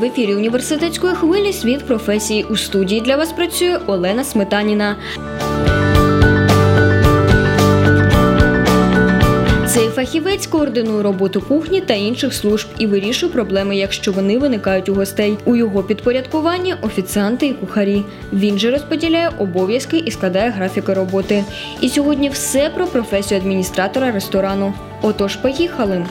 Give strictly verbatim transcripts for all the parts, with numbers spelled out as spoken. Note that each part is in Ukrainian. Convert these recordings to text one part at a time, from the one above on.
в ефірі університетської хвилі «Світ професії». У студії для вас працює Олена Сметаніна. Цей фахівець координує роботу кухні та інших служб і вирішує проблеми, якщо вони виникають у гостей. У його підпорядкуванні – офіціанти і кухарі. Він же розподіляє обов'язки і складає графіки роботи. І сьогодні все про професію адміністратора ресторану. Отож, поїхали!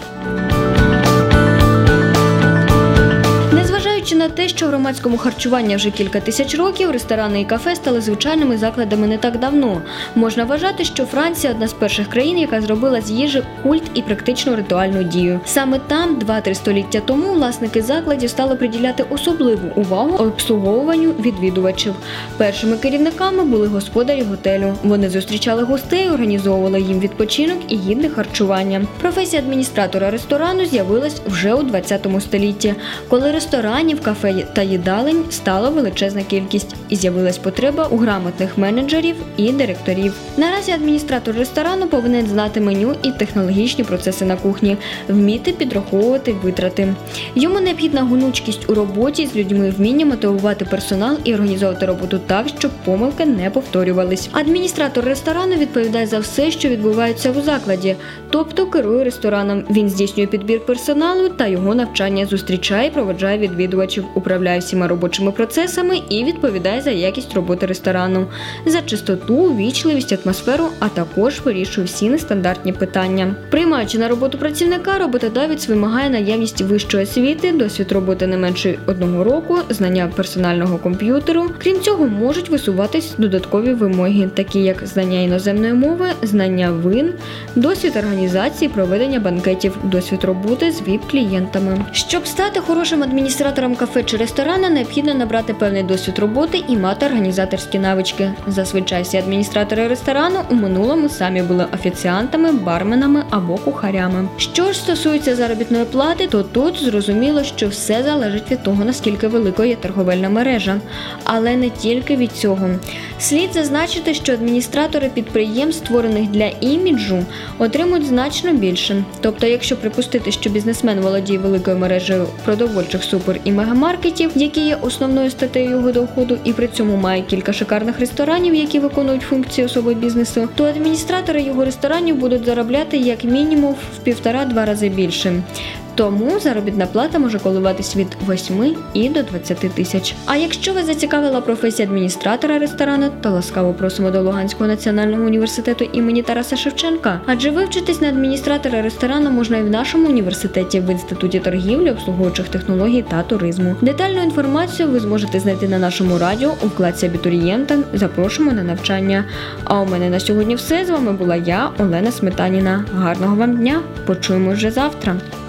Незважаючи на те, що громадському харчуванню вже кілька тисяч років, ресторани і кафе стали звичайними закладами не так давно. Можна вважати, що Франція – одна з перших країн, яка зробила з їжі культ і практично ритуальну дію. Саме там, два-три століття тому, власники закладів стали приділяти особливу увагу обслуговуванню відвідувачів. Першими керівниками були господарі готелю. Вони зустрічали гостей, організовували їм відпочинок і гідне харчування. Професія адміністратора ресторану з'явилась вже у двадцятому столітті, коли ресторанів, кафе та їдалень стала величезна кількість і з'явилась потреба у грамотних менеджерів і директорів. Наразі адміністратор ресторану повинен знати меню і технологічні процеси на кухні, вміти підраховувати витрати. Йому необхідна гнучкість у роботі з людьми, вміння мотивувати персонал і організовувати роботу так, щоб помилки не повторювались. Адміністратор ресторану відповідає за все, що відбувається у закладі, тобто керує рестораном. Він здійснює підбір персоналу та його навчання, зустрічає і проводжає відвідувачів, управляє всіма робочими процесами і відповідає за якість роботи ресторану, за чистоту, ввічливість, атмосферу, а також вирішує всі нестандартні питання. Приймаючи на роботу працівника, роботодавець вимагає наявність вищої освіти, досвід роботи не менше одного року, знання персонального комп'ютеру. Крім цього, можуть висуватись додаткові вимоги, такі як знання іноземної мови, знання вин, досвід організації, проведення банкетів, досвід роботи з віп-клієнтами. Щоб стати хорошим адміністратором кафе чи ресторана, необхідно набрати певний досвід роботи і мати організаторські навички. Зазвичай всі адміністратори ресторану у минулому самі були офіціантами, барменами або кухарями. Що ж стосується заробітної плати, то тут зрозуміло, що все залежить від того, наскільки великою є торговельна мережа. Але не тільки від цього. Слід зазначити, що адміністратори підприємств, створених для іміджу, отримують значно більше. Тобто, якщо припустити, що бізнесмен володіє великою мережею продовольчих супер- і мегамаркетів, які є основною статтею його доходу, і при цьому має кілька шикарних ресторанів, які виконують функції особи бізнесу, то адміністратори його ресторанів будуть заробляти як мінімум в півтора-два рази більше. Тому заробітна плата може коливатись від восьми і до двадцяти тисяч. А якщо вас зацікавила професія адміністратора ресторану, то ласкаво просимо до Луганського національного університету імені Тараса Шевченка. Адже вивчитись на адміністратора ресторану можна і в нашому університеті, в Інституті торгівлі, обслуговуючих технологій та туризму. Детальну інформацію ви зможете знайти на нашому радіо у вкладці «Абітурієнта». Запрошуємо на навчання. А у мене на сьогодні все. З вами була я, Олена Сметаніна. Гарного вам дня. Почуємо вже завтра.